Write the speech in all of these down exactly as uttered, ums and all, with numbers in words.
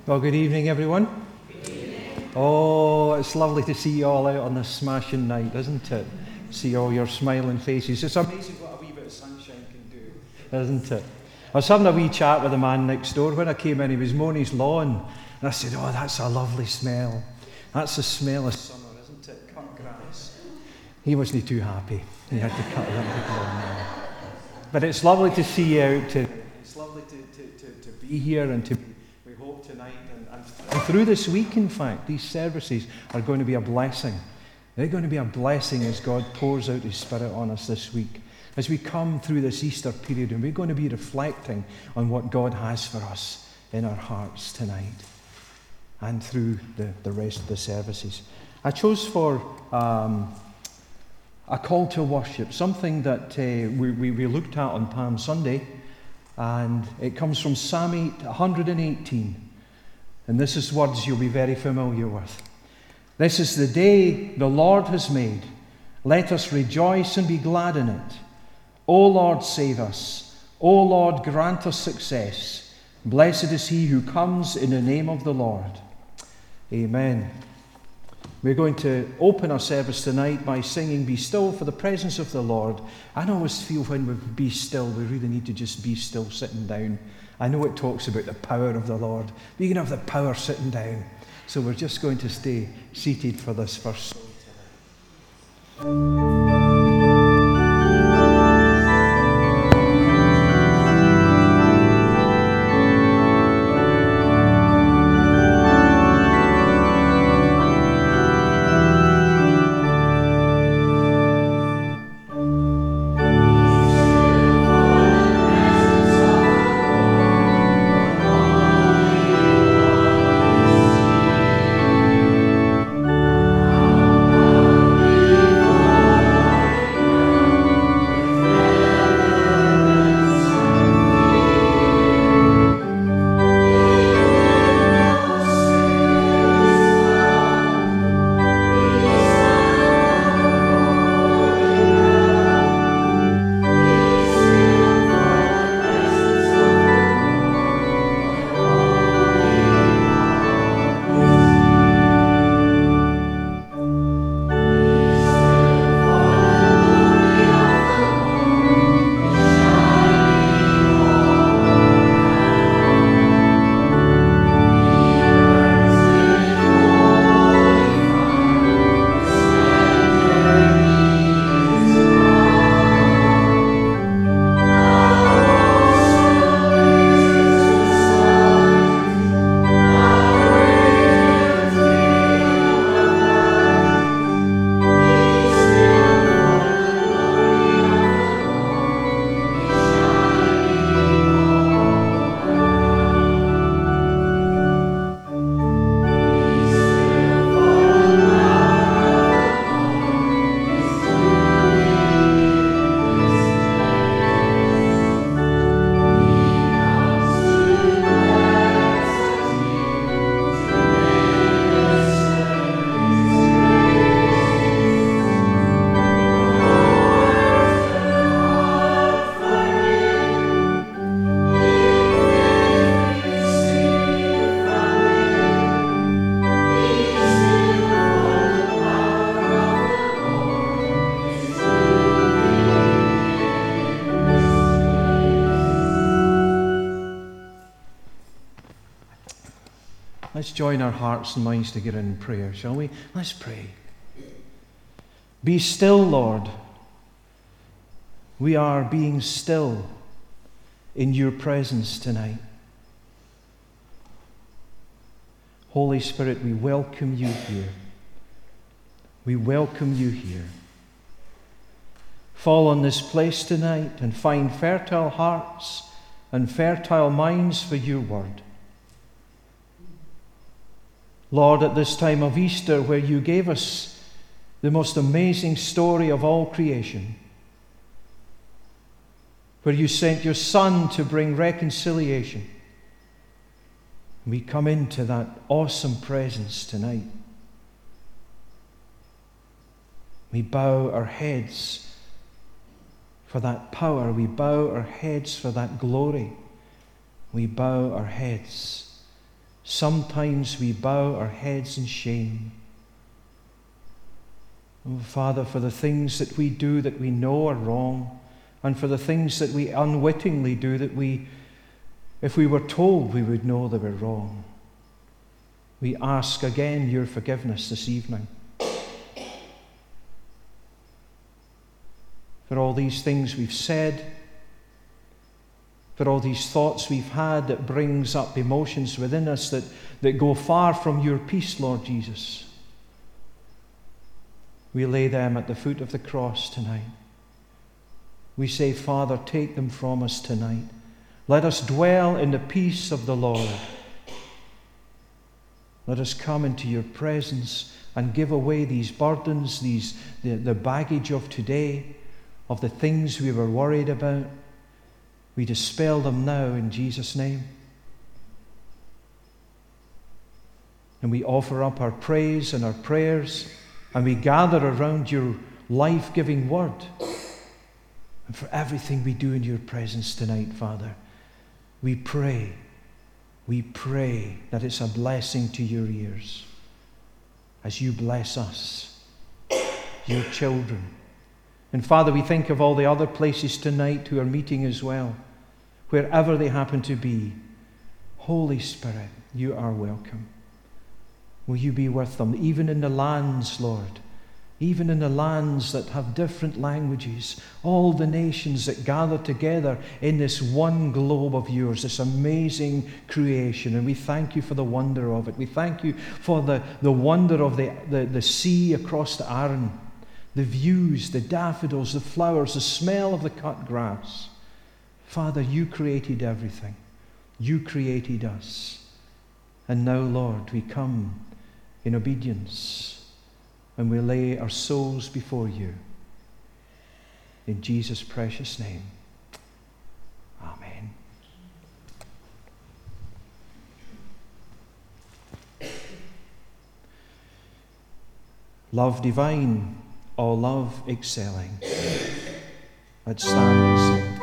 Well, good evening, everyone. Good evening. Oh, it's lovely to see you all out on this smashing night, isn't it? See all your smiling faces. It's amazing what a wee bit of sunshine can do, isn't it? I was having a wee chat with the man next door. When I came in, he was mowing his lawn. And I said, oh, that's a lovely smell. That's the smell of summer, isn't it? Cut grass. He wasn't too happy. He had to cut that big lawn now. But it's lovely to see you out. To, it's lovely to, to, to, to be here and to we hope tonight and, and, and through this week, in fact, these services are going to be a blessing. They're going to be a blessing as God pours out His Spirit on us this week. As we come through this Easter period, and we're going to be reflecting on what God has for us in our hearts tonight and through the, the rest of the services. I chose for um, a call to worship, something that uh, we, we, we looked at on Palm Sunday, and it comes from Psalm one eighteen. And this is words you'll be very familiar with. This is the day the Lord has made. Let us rejoice and be glad in it. O Lord, save us. O Lord, grant us success. Blessed is he who comes in the name of the Lord. Amen. We're going to open our service tonight by singing Be Still for the Presence of the Lord. I always feel when we be still, we really need to just be still sitting down. I know it talks about the power of the Lord, but you can have the power sitting down. So we're just going to stay seated for this first song tonight. Let's join our hearts and minds together in prayer, shall we? Let's pray. Be still, Lord. We are being still in your presence tonight. Holy Spirit, we welcome you here. We welcome you here. Fall on this place tonight and find fertile hearts and fertile minds for your word. Lord, at this time of Easter, where you gave us the most amazing story of all creation, where you sent your Son to bring reconciliation, we come into that awesome presence tonight. We bow our heads for that power. We bow our heads for that glory. We bow our heads Sometimes we bow our heads in shame. Oh, Father, for the things that we do that we know are wrong, and for the things that we unwittingly do that we, if we were told, we would know they were wrong. We ask again your forgiveness this evening. For all these things we've said, for all these thoughts we've had that brings up emotions within us that, that go far from your peace, Lord Jesus. We lay them at the foot of the cross tonight. We say, Father, take them from us tonight. Let us dwell in the peace of the Lord. Let us come into your presence and give away these burdens, these the, the baggage of today, of the things we were worried about. We dispel them now in Jesus' name. And we offer up our praise and our prayers, and we gather around your life-giving word. And for everything we do in your presence tonight, Father, we pray, we pray that it's a blessing to your ears as you bless us, your children. And Father, we think of all the other places tonight who are meeting as well. Wherever they happen to be, Holy Spirit, you are welcome. Will you be with them, even in the lands, Lord, even in the lands that have different languages, all the nations that gather together in this one globe of yours, this amazing creation. And we thank you for the wonder of it. We thank you for the, the wonder of the, the, the sea across the Arun, the views, the daffodils, the flowers, the smell of the cut grass. Father, you created everything. You created us. And now, Lord, we come in obedience and we lay our souls before you. In Jesus' precious name. Amen. Love divine, all love excelling. Let's stand and sing.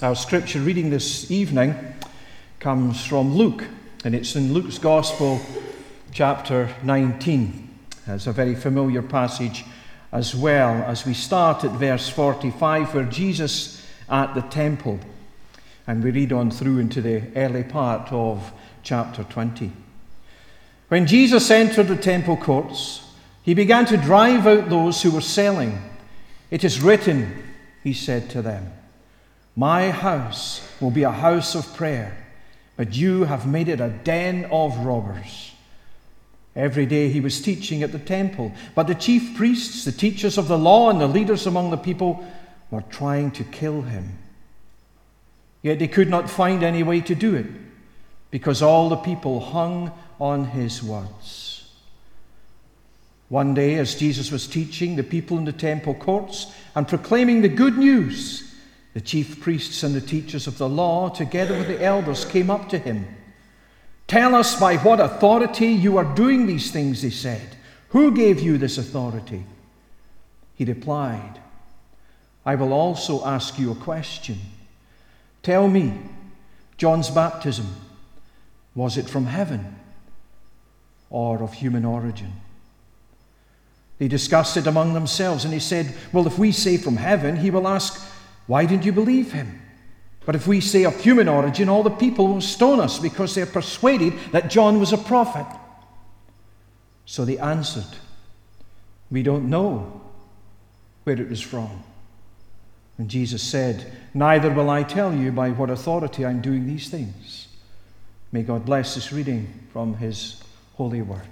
Our scripture reading this evening comes from Luke, and it's in Luke's Gospel, chapter nineteen. It's a very familiar passage as well, as we start at verse forty-five, where Jesus at the temple, and we read on through into the early part of chapter twenty. When Jesus entered the temple courts, he began to drive out those who were selling. "It is written," he said to them, "My house will be a house of prayer, but you have made it a den of robbers." Every day he was teaching at the temple, but the chief priests, the teachers of the law, and the leaders among the people were trying to kill him. Yet they could not find any way to do it, because all the people hung on his words. One day, as Jesus was teaching the people in the temple courts and proclaiming the good news, the chief priests and the teachers of the law, together with the elders, came up to him. "Tell us by what authority you are doing these things," they said. "Who gave you this authority?" He replied, "I will also ask you a question. Tell me, John's baptism, was it from heaven or of human origin?" They discussed it among themselves, and he said, "Well, if we say from heaven, he will ask, 'Why didn't you believe him?' But if we say of human origin, all the people will stone us because they are persuaded that John was a prophet." So they answered, "We don't know where it was from." And Jesus said, "Neither will I tell you by what authority I'm doing these things." May God bless this reading from his holy word.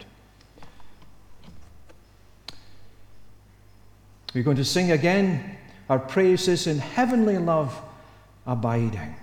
We're going to sing again our praises in heavenly love abiding.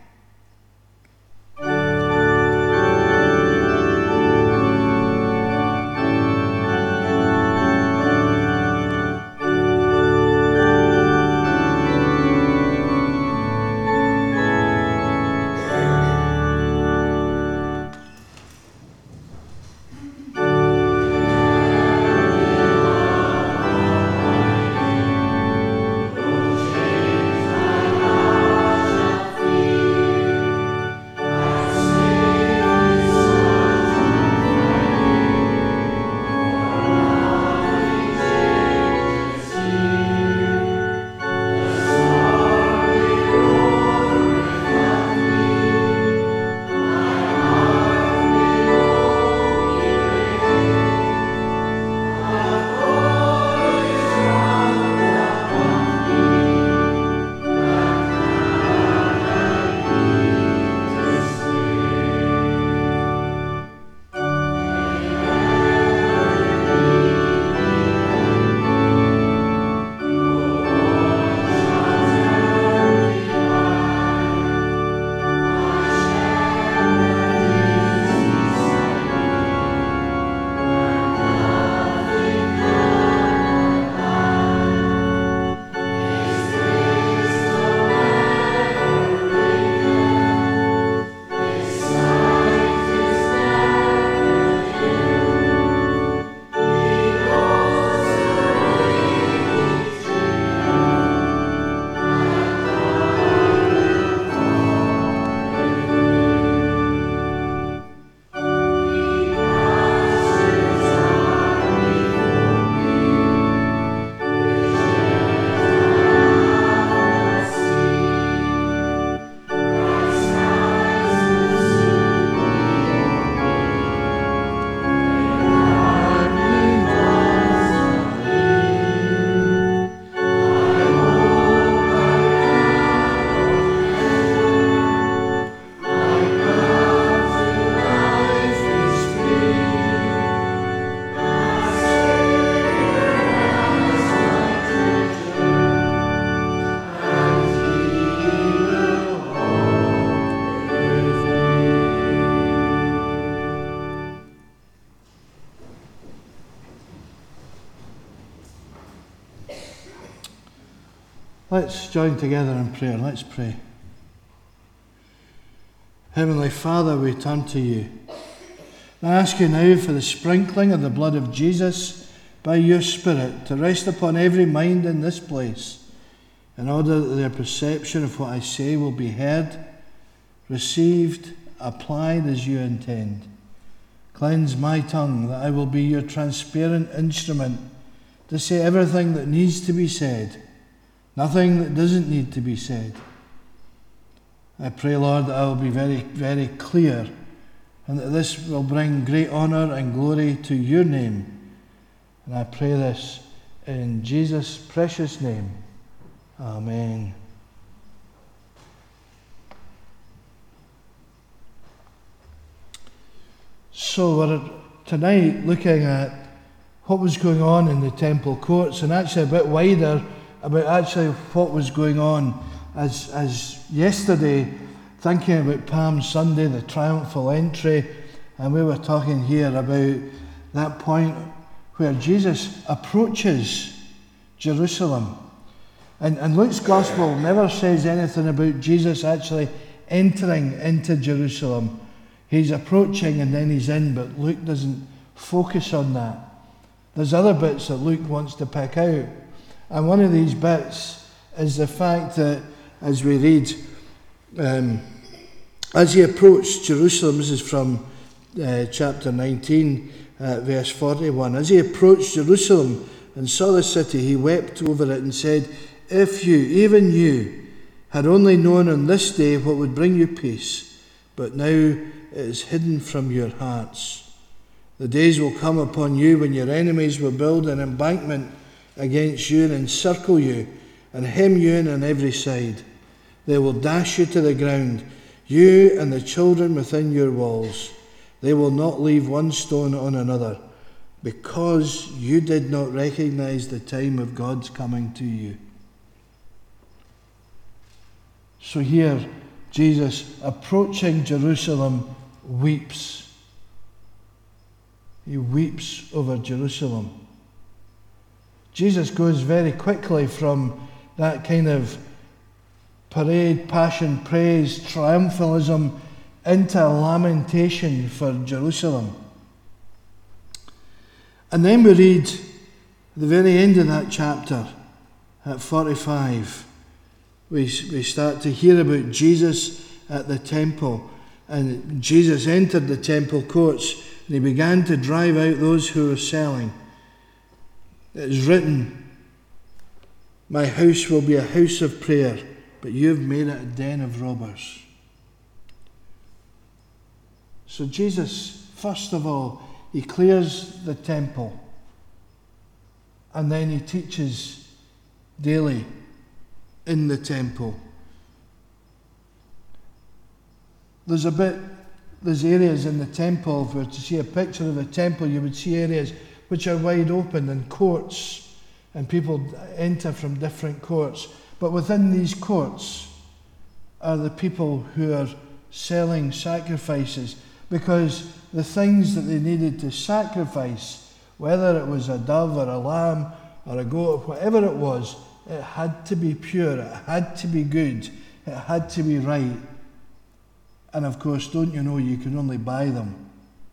Let's join together in prayer. Let's pray. Heavenly Father, we turn to you. I ask you now for the sprinkling of the blood of Jesus by your Spirit to rest upon every mind in this place, in order that their perception of what I say will be heard, received, applied as you intend. Cleanse my tongue, that I will be your transparent instrument to say everything that needs to be said, nothing that doesn't need to be said. I pray, Lord, that I will be very, very clear, and that this will bring great honour and glory to your name. And I pray this in Jesus' precious name. Amen. So we're tonight looking at what was going on in the temple courts, and actually a bit wider about actually what was going on as as yesterday, thinking about Palm Sunday, the triumphal entry, and we were talking here about that point where Jesus approaches Jerusalem. And, and Luke's Gospel never says anything about Jesus actually entering into Jerusalem. He's approaching and then he's in, but Luke doesn't focus on that. There's other bits that Luke wants to pick out. And one of these bits is the fact that, as we read, um, as he approached Jerusalem, this is from uh, chapter nineteen, uh, verse forty-one. As he approached Jerusalem and saw the city, he wept over it and said, "If you, even you, had only known on this day what would bring you peace, but now it is hidden from your hearts. The days will come upon you when your enemies will build an embankment against you and encircle you and hem you in on every side. They will dash you to the ground, you and the children within your walls. They will not leave one stone on another, because you did not recognize the time of God's coming to you." So here, Jesus, approaching Jerusalem, weeps. He weeps over Jerusalem. Jesus goes very quickly from that kind of parade, passion, praise, triumphalism into lamentation for Jerusalem. And then we read at the very end of that chapter, at forty-five, we, we start to hear about Jesus at the temple. And Jesus entered the temple courts and he began to drive out those who were selling. It is written, "My house will be a house of prayer, but you have made it a den of robbers." So Jesus, first of all, he clears the temple, and then he teaches daily in the temple. There's a bit, there's areas in the temple, where to see a picture of the temple, you would see areas which are wide open and courts, and people enter from different courts. But within these courts are the people who are selling sacrifices, because the things that they needed to sacrifice, whether it was a dove or a lamb or a goat, whatever it was, it had to be pure, it had to be good, it had to be right. And of course, don't you know, you can only buy them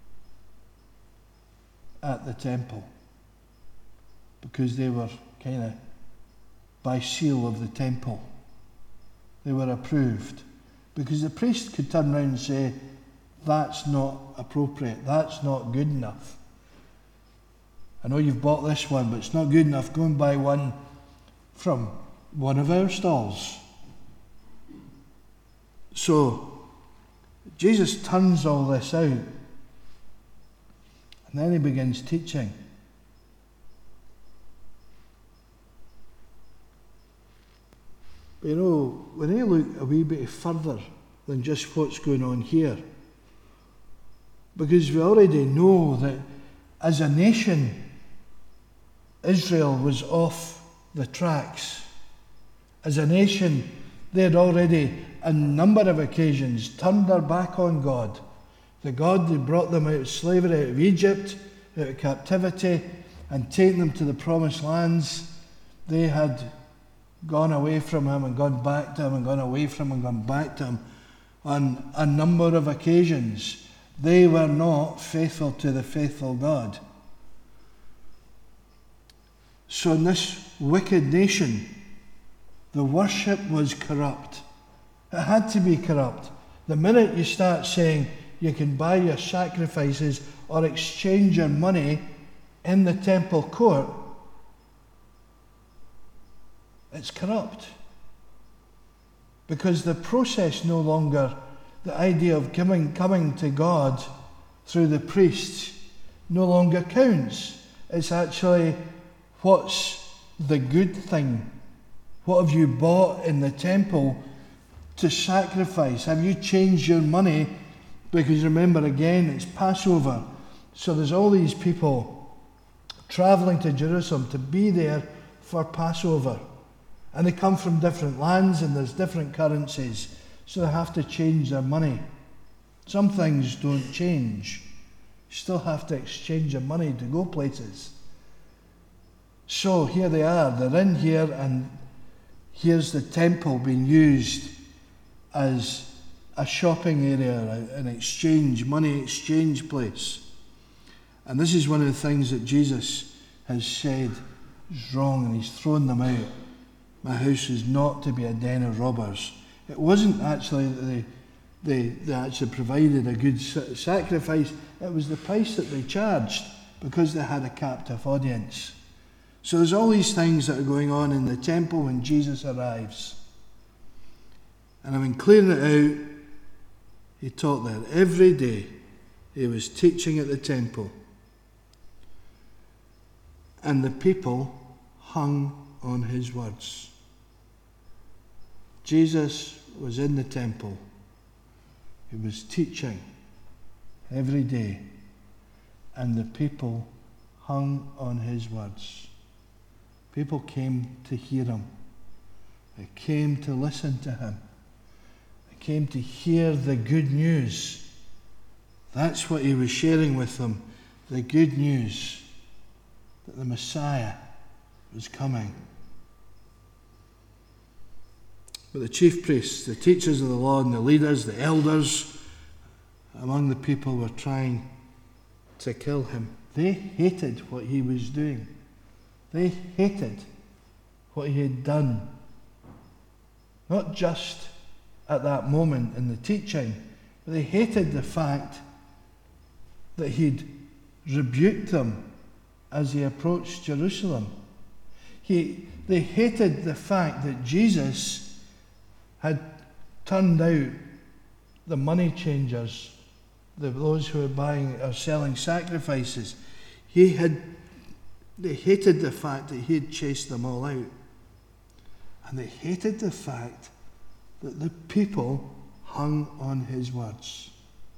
at the temple, because they were kind of by seal of the temple. They were approved, because the priest could turn around and say, "That's not appropriate, that's not good enough. I know you've bought this one, but it's not good enough. Go and buy one from one of our stalls." So Jesus turns all this out, and then he begins teaching. But you know, when I look a wee bit further than just what's going on here, because we already know that as a nation, Israel was off the tracks. As a nation, they had already, on a number of occasions, turned their back on God. The God that brought them out of slavery, out of Egypt, out of captivity, and taken them to the promised lands, they had gone away from him and gone back to him and gone away from him and gone back to him on a number of occasions. They were not faithful to the faithful God. So in this wicked nation, The worship was corrupt. It had to be corrupt. The minute you start saying you can buy your sacrifices or exchange your money in the temple court, it's corrupt. Because the process no longer, the idea of coming, coming to God through the priests no longer counts. It's actually, what's the good thing? What have you bought in the temple to sacrifice? Have you changed your money? Because remember, again, it's Passover. So there's all these people travelling to Jerusalem to be there for Passover. And they come from different lands and there's different currencies. So they have to change their money. Some things don't change. You still have to exchange your money to go places. So here they are. They're in here, and here's the temple being used as a shopping area, an exchange, money exchange place. And this is one of the things that Jesus has said is wrong, and he's thrown them out. My house is not to be a den of robbers. It wasn't actually that they, they, they actually provided a good sacrifice. It was the price that they charged because they had a captive audience. So there's all these things that are going on in the temple when Jesus arrives. And I mean, clearing it out, he taught there every day. He was teaching at the temple. And the people hung on his words. Jesus was in the temple. He was teaching every day. And the people hung on his words. People came to hear him. They came to listen to him. They came to hear the good news. That's what he was sharing with them. The good news that the Messiah was coming. But the chief priests, the teachers of the law, and the leaders, the elders among the people were trying to kill him. They hated what he was doing. They hated what he had done. Not just at that moment in the teaching, but they hated the fact that he'd rebuked them as he approached Jerusalem. He, they hated the fact that Jesus had turned out the money changers, the, those who were buying or selling sacrifices. He had, they hated the fact that he had chased them all out. And they hated the fact that the people hung on his words.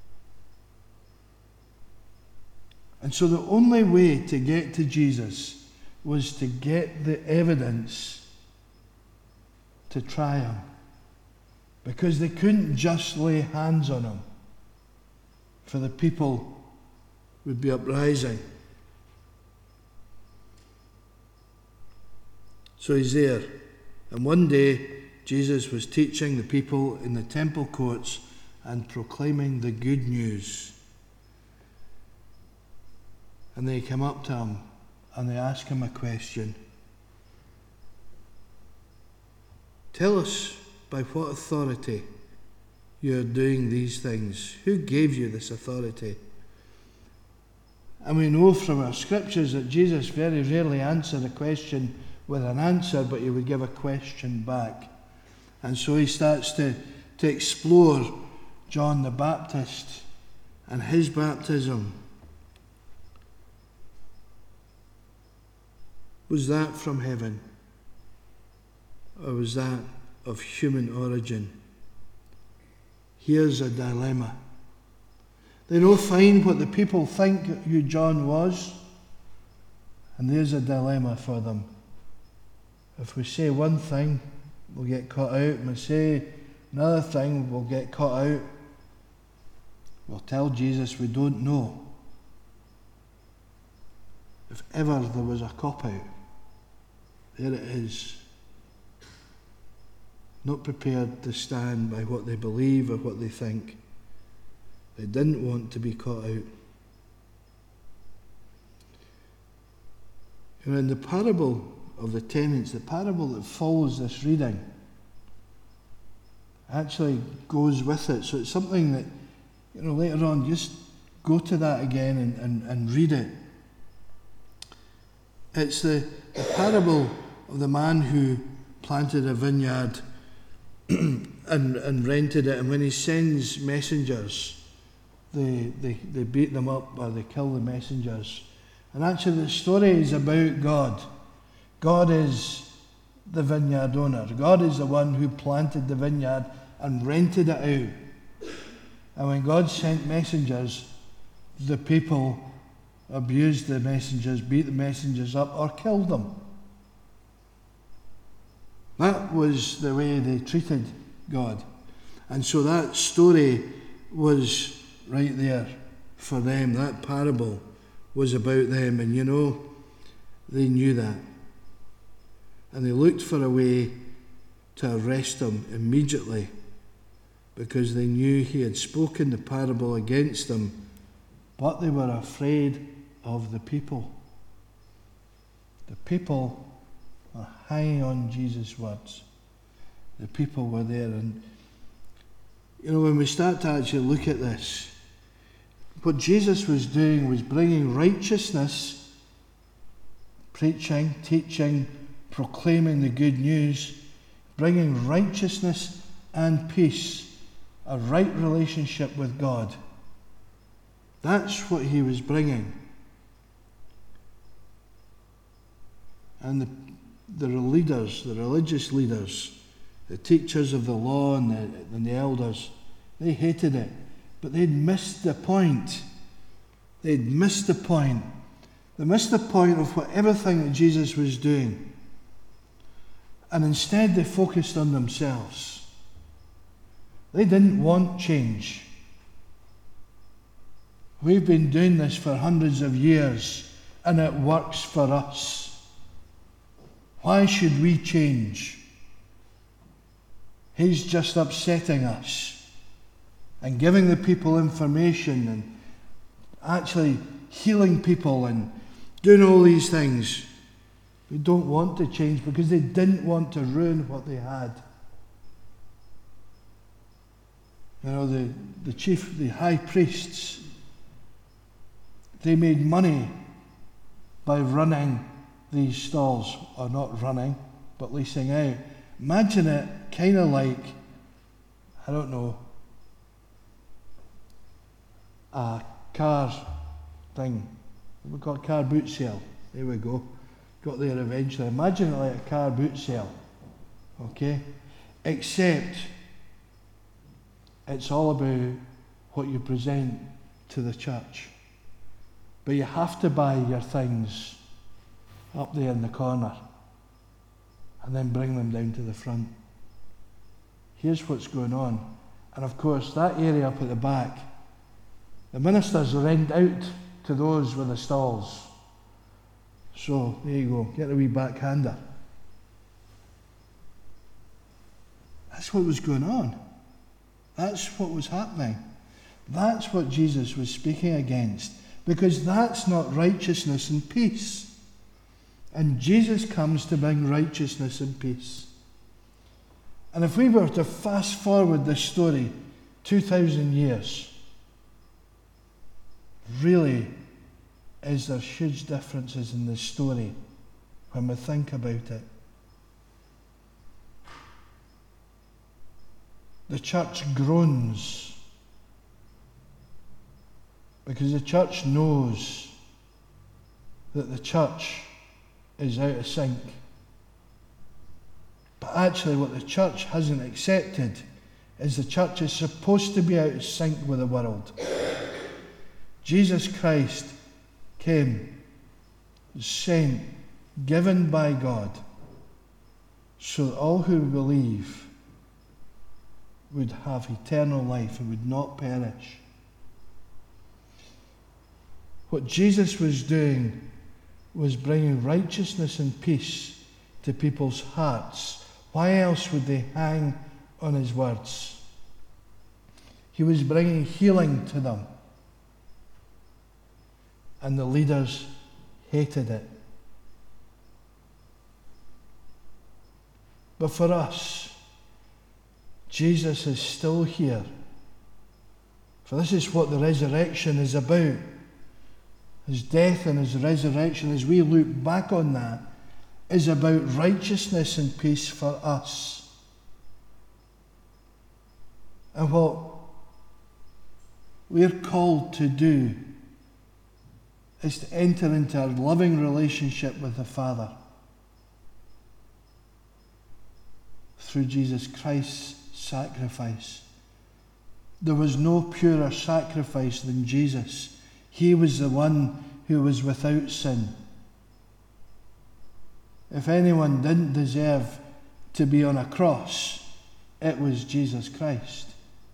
And so the only way to get to Jesus was to get the evidence to try him. Because they couldn't just lay hands on him, for the people would be uprising. So he's there. And one day, Jesus was teaching the people in the temple courts and proclaiming the good news. And they come up to him and they ask him a question. Tell us by what authority you are doing these things. Who gave you this authority? And we know from our scriptures that Jesus very rarely answered a question with an answer, but he would give a question back. And so he starts to, to explore John the Baptist and his baptism. Was that from heaven? Or was that of human origin? Here's a dilemma. They know fine what the people think who John was, and there's a dilemma for them. If we say one thing, we'll get caught out. If we say another thing, we'll get caught out. We'll tell Jesus we don't know. If ever there was a cop-out, there it is. Not prepared to stand by what they believe or what they think. They didn't want to be caught out. And in the parable of the tenants, the parable that follows this reading, actually goes with it. So it's something that, you know, later on, just go to that again and, and, and read it. It's the, the parable of the man who planted a vineyard and, and rented it, and when he sends messengers, they, they, they beat them up or they kill the messengers. And actually the story is about God. God is the vineyard owner. God is the one who planted the vineyard and rented it out. And when God sent messengers, the people abused the messengers, beat the messengers up, or killed them. That was the way they treated God. And so that story was right there for them. That parable was about them. And you know, they knew that. And they looked for a way to arrest him immediately because they knew he had spoken the parable against them, but they were afraid of the people. The people were hanging on Jesus' words. The people were there. And, you know, when we start to actually look at this, what Jesus was doing was bringing righteousness, preaching, teaching, proclaiming the good news, bringing righteousness and peace, a right relationship with God. That's what he was bringing. And the, the leaders, the religious leaders, the teachers of the law and the, and the elders, they hated it. But they'd missed the point. They'd missed the point. They missed the point of what everything that Jesus was doing. And instead they focused on themselves. They didn't want change. We've been doing this for hundreds of years, and it works for us. Why should we change? He's just upsetting us and giving the people information and actually healing people and doing all these things. We don't want to change because they didn't want to ruin what they had. You know, the, the chief, the high priests, they made money by running these stalls, or not running, but leasing out. Imagine it kind of like, I don't know, a car thing. We've got a car boot sale. There we go. Got there eventually. Imagine it like a car boot sale. Okay? Except it's all about what you present to the church. But you have to buy your things up there in the corner and then bring them down to the front. Here's what's going on. And of course, that area up at the back, the ministers rent out to those with the stalls. So, there you go. Get a wee backhander. That's what was going on. That's what was happening. That's what Jesus was speaking against. Because that's not righteousness and peace. And Jesus comes to bring righteousness and peace. And if we were to fast forward this story two thousand years, really, is there huge differences in this story when we think about it. The church groans because the church knows that the church is out of sync. But actually what the church hasn't accepted is the church is supposed to be out of sync with the world. Jesus Christ came, sent, given by God, so that all who believe would have eternal life and would not perish. What Jesus was doing was bringing righteousness and peace to people's hearts. Why else would they hang on his words? He was bringing healing to them. And the leaders hated it. But for us, Jesus is still here. For this is what the resurrection is about. His death and his resurrection, as we look back on that, is about righteousness and peace for us. And what we're called to do is to enter into a loving relationship with the Father through Jesus Christ's sacrifice. There was no purer sacrifice than Jesus. He was the one who was without sin. If anyone didn't deserve to be on a cross, it was Jesus Christ.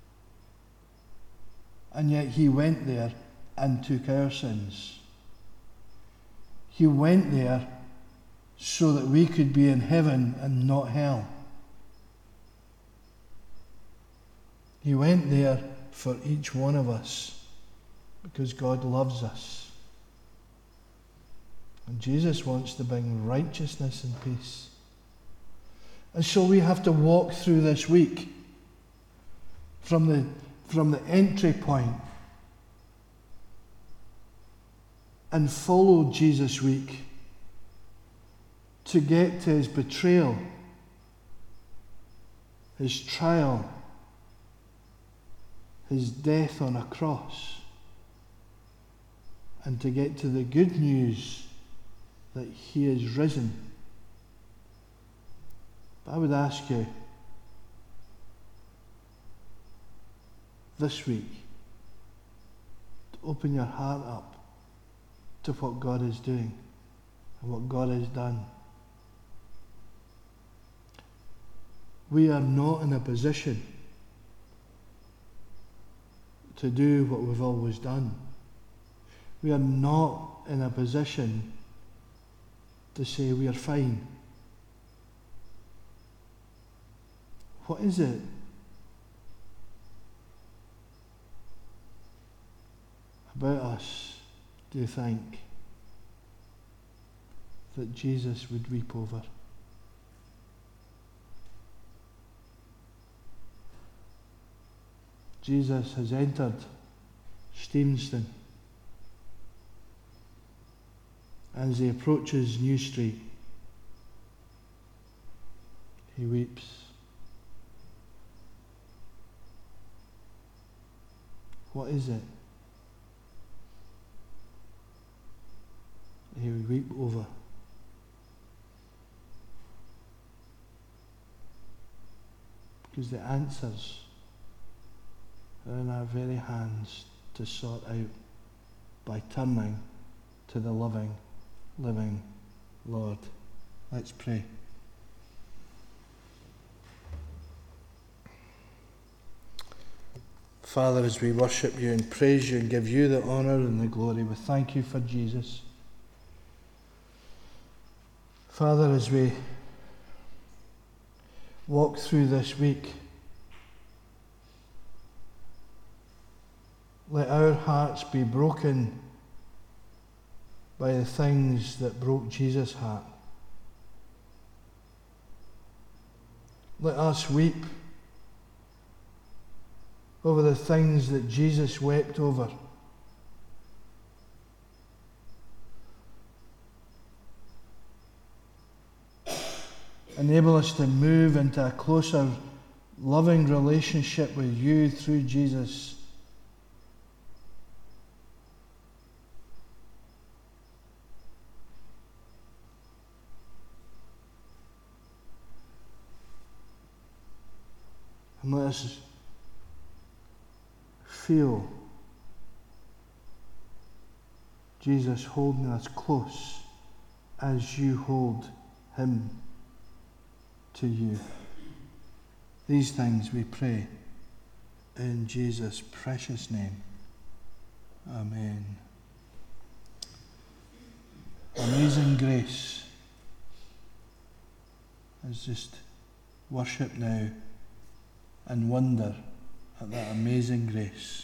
And yet he went there and took our sins. He went there so that we could be in heaven and not hell. He went there for each one of us because God loves us. And Jesus wants to bring righteousness and peace. And so we have to walk through this week from the, from the entry point and follow Jesus' week to get to his betrayal, his trial, his death on a cross, and to get to the good news that he is risen. But I would ask you this week to open your heart up to what God is doing and what God has done. We are not in a position to do what we've always done. We are not in a position to say we are fine. What is it about us, do you think, that Jesus would weep over? Jesus has entered Stevenston. As he approaches New Street, he weeps. What is it he would weep over? Because the answers are in our very hands to sort out by turning to the loving, living Lord. Let's pray. Father, as we worship you and praise you and give you the honour and the glory, we thank you for Jesus. Father, as we walk through this week, let our hearts be broken by the things that broke Jesus' heart. Let us weep over the things that Jesus wept over. Enable us to move into a closer, loving relationship with you through Jesus. And let us feel Jesus holding us close as you hold him to you. These things we pray in Jesus' precious name. Amen. Amazing Grace. Let's just worship now and wonder at that amazing grace.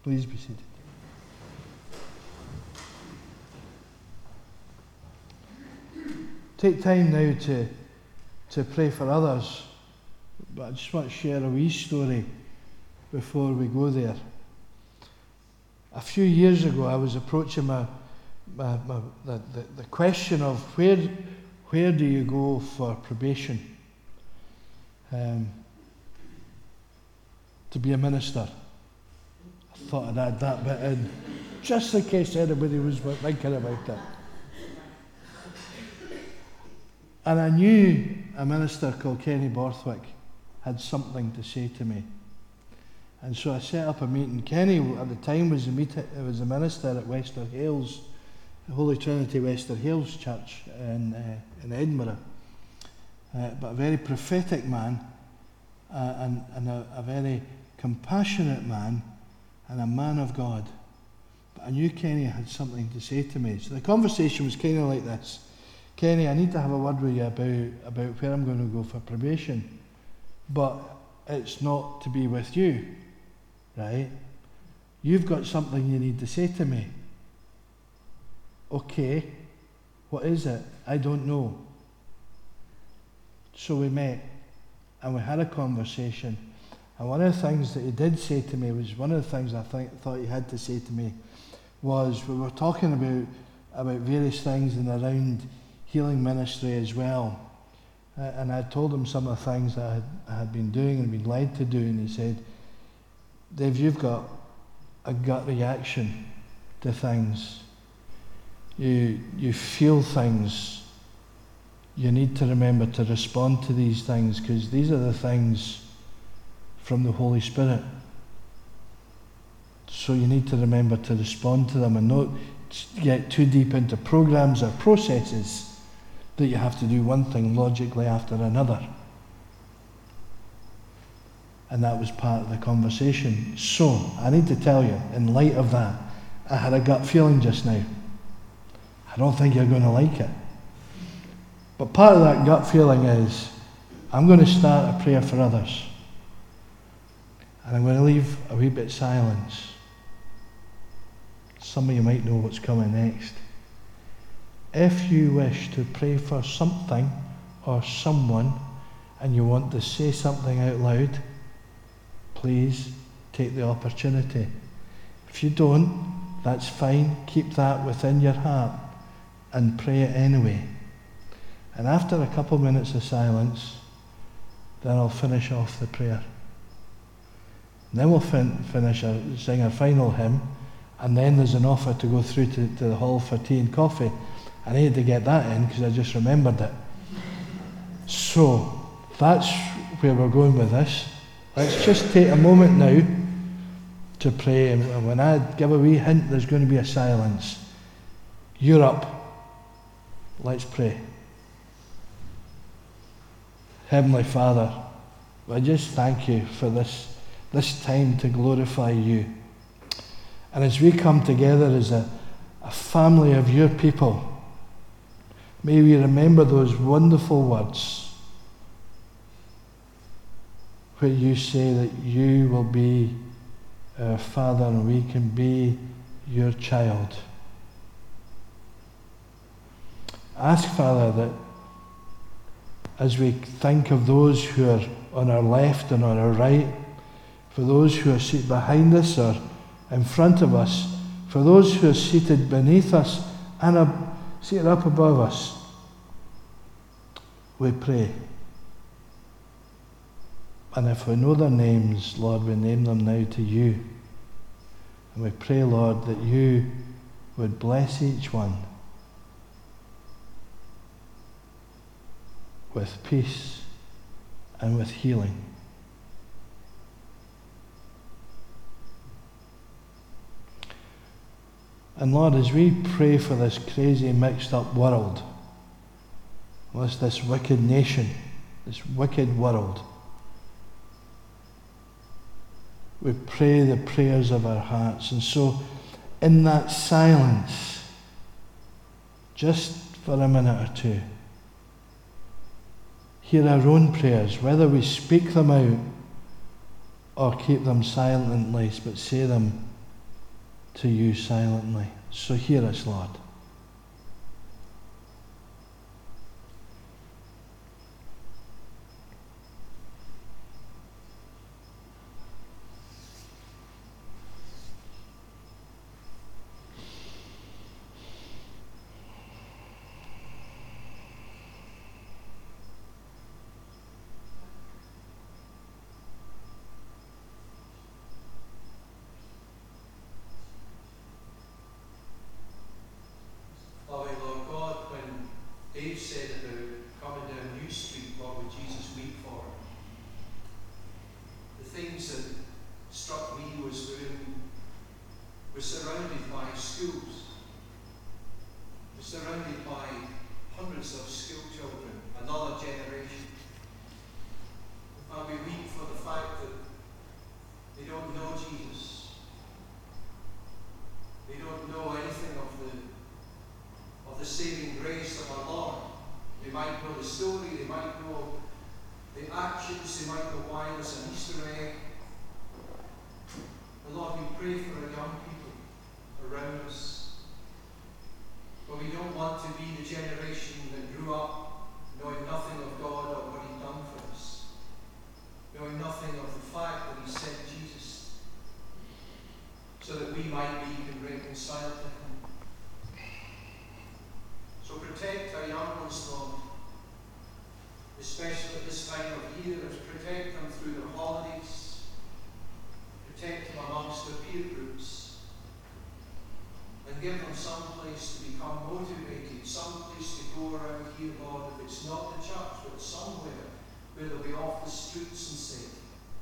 Please be seated. Take time now to, to pray for others, but I just want to share a wee story before we go there. A few years ago, I was approaching my, my, my, the, the, the question of where, where do you go for probation um, to be a minister. I thought I'd add that bit in, just in case anybody was thinking about it. And I knew a minister called Kenny Borthwick had something to say to me. And so I set up a meeting. Kenny at the time was a, meet- was a minister at Wester Hales, the Holy Trinity Wester Hales Church in, uh, in Edinburgh. Uh, but a very prophetic man, uh, and, and a, a very compassionate man, and a man of God. But I knew Kenny had something to say to me. So the conversation was kind of like this. Kenny, I need to have a word with you about, about where I'm going to go for probation. But it's not to be with you, right? You've got something you need to say to me. Okay, what is it? I don't know. So we met and we had a conversation. And one of the things that he did say to me was, one of the things I think, thought he had to say to me was, we were talking about, about various things and around healing ministry as well. Uh, and I told him some of the things that I had, I had been doing and been led to do. And he said, Dave, you've got a gut reaction to things. You, you feel things. You need to remember to respond to these things, because these are the things from the Holy Spirit. So you need to remember to respond to them and not get too deep into programs or processes that you have to do one thing logically after another. And that was part of the conversation. So, I need to tell you, in light of that, I had a gut feeling just now. I don't think you're going to like it. But part of that gut feeling is, I'm going to start a prayer for others. And I'm going to leave a wee bit of silence. Some of you might know what's coming next. If you wish to pray for something or someone and you want to say something out loud, please take the opportunity. If you don't, that's fine. Keep that within your heart and pray it anyway. And after a couple of minutes of silence, then I'll finish off the prayer. And then we'll fin- finish our, sing our final hymn, and then there's an offer to go through to, to the hall for tea and coffee. I needed to get that in because I just remembered it. So that's where we're going with this. Let's just take a moment now to pray, and when I give a wee hint there's going to be a silence. You're up. Let's pray. Heavenly Father, I just thank you for this, this time to glorify you. And as we come together as a, a family of your people, may we remember those wonderful words where you say that you will be our Father and we can be your child. Ask, Father, that as we think of those who are on our left and on our right, for those who are seated behind us or in front of us, for those who are seated beneath us and up, seated up above us, we pray. And if we know their names, Lord, we name them now to you. And we pray, Lord, that you would bless each one with peace and with healing. And Lord, as we pray for this crazy, mixed up world, this, this wicked nation, this wicked world, we pray the prayers of our hearts. And so, in that silence, just for a minute or two, hear our own prayers, whether we speak them out or keep them silently, but say them to you silently. So hear us, Lord. Dave said about coming down New Street, what would Jesus weep for? The things that struck me was we're, in, we're surrounded by schools. We're surrounded by hundreds of school children, another generation. And we weep for the fact that they don't know Jesus. They don't know anything of the of the saving grace of our Lord. They might know the story, they might know the actions, they might know why there's an Easter egg. And Lord, we pray for our young people around us. But we don't want to be the generation that grew up knowing nothing of God or what He'd done for us, knowing nothing of the fact that He sent Jesus so that we might be reconciled to Him. So protect our young ones, Lord, especially at this time of year. Protect them through their holidays. Protect them amongst their peer groups. And give them some place to become motivated, some place to go around here, Lord, if it's not the church, but somewhere where they'll be off the streets and safe.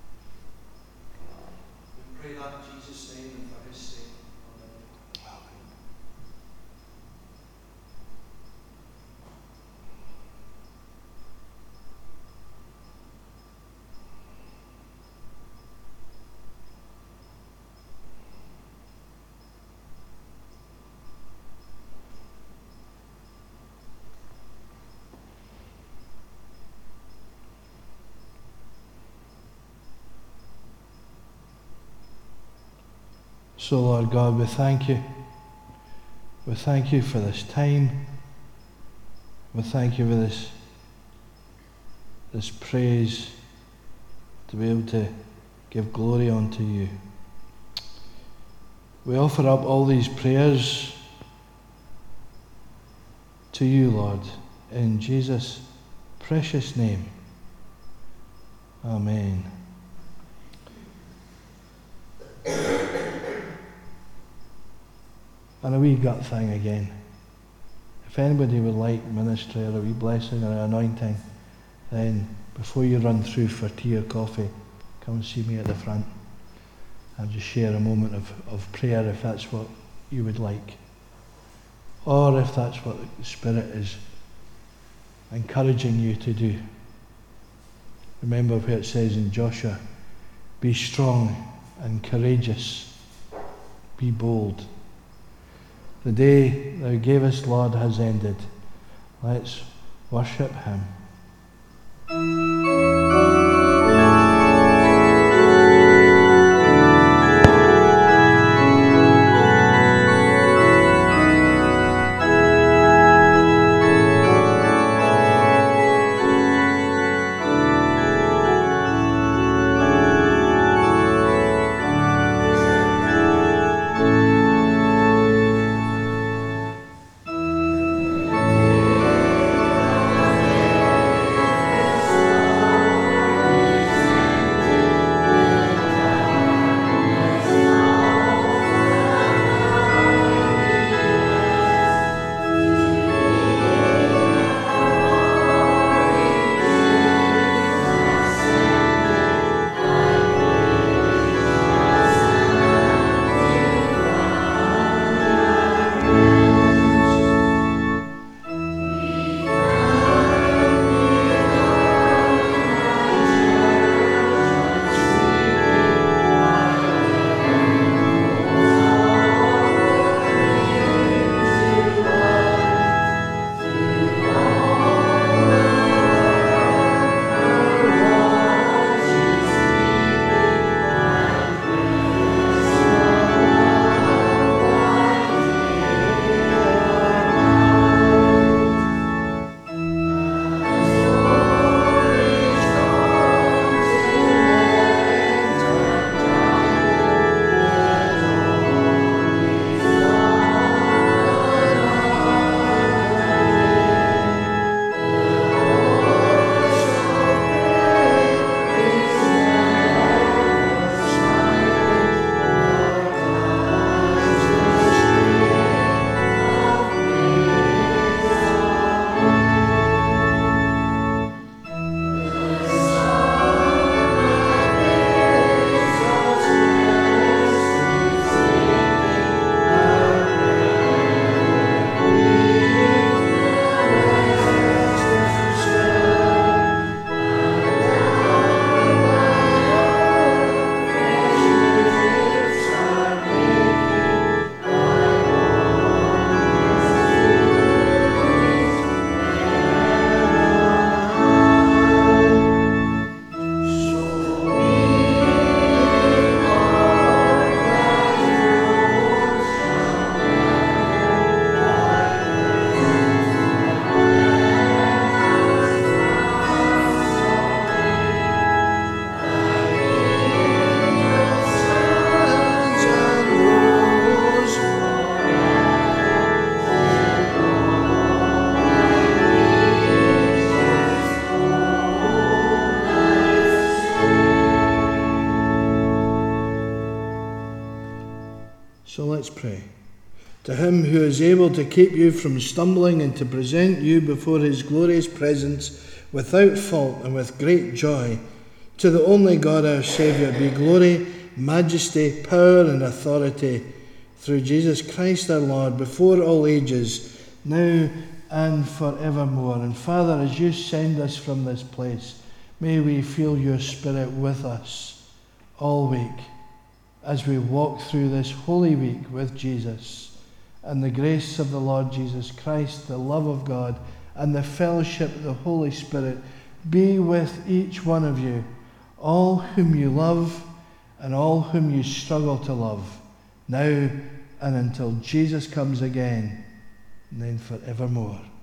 We pray that in Jesus' name and for His sake. So, Lord God, we thank you. We thank you for this time. We thank you for this, this praise, to be able to give glory unto you. We offer up all these prayers to you, Lord, in Jesus' precious name. Amen. And a wee gut thing again. If anybody would like ministry or a wee blessing or an anointing, then before you run through for tea or coffee, come and see me at the front. I'll just share a moment of, of prayer if that's what you would like. Or if that's what the Spirit is encouraging you to do. Remember where it says in Joshua, be strong and courageous, be bold. The day thou gavest, Lord, has ended. Let's worship Him. Thank So let's pray. To him who is able to keep you from stumbling and to present you before his glorious presence without fault and with great joy, to the only God our Saviour be glory, majesty, power and authority through Jesus Christ our Lord, before all ages, now and forevermore. And Father, as you send us from this place, may we feel your Spirit with us all week as we walk through this holy week with Jesus. And the grace of the Lord Jesus Christ, the love of God, and the fellowship of the Holy Spirit be with each one of you, all whom you love and all whom you struggle to love, now and until Jesus comes again, and then forevermore.